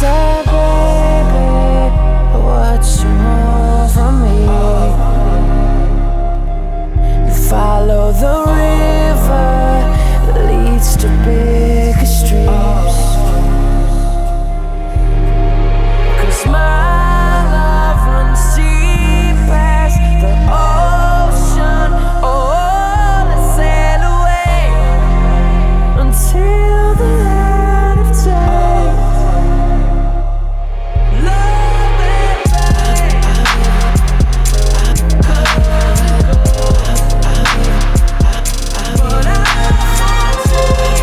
say, baby, what you want from me? You follow the river that leads to bigger streams. 'Cause my love runs deep past the ocean. Oh, let's sail away until the light of day. Love it, babe. But I want to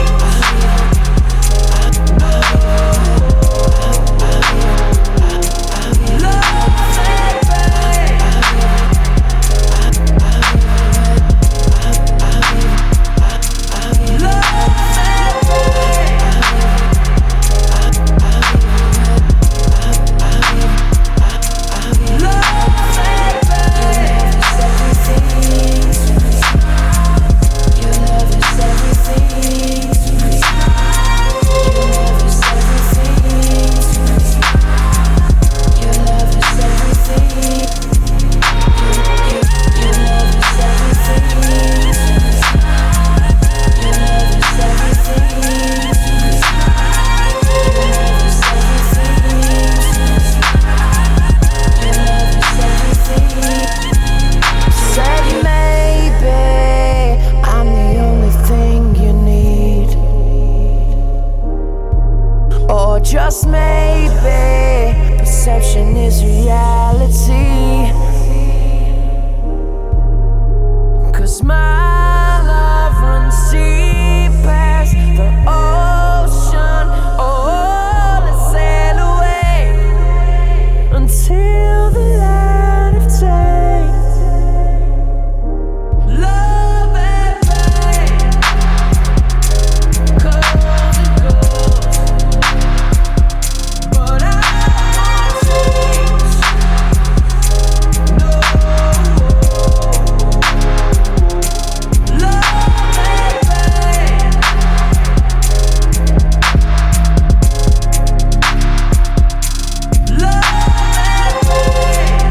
just maybe, perception is reality. 'Cause my love runs deep past the ocean. Oh, let's sail away until the light of day. Love it, babe. Cold and cold. But I won't change. No. Love it, babe. Love it, babe.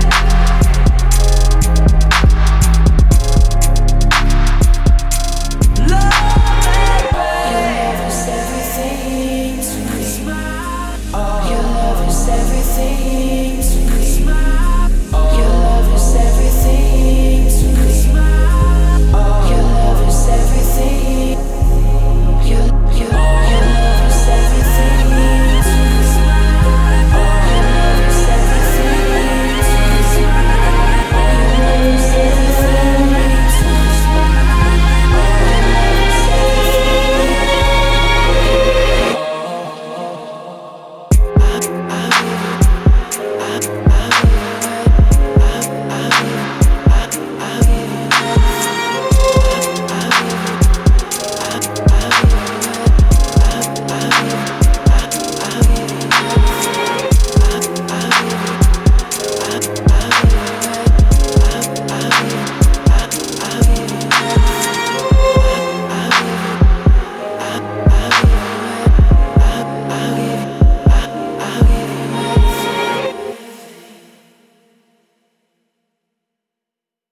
Love it, babe. Your love is everything to me. Your love is everything.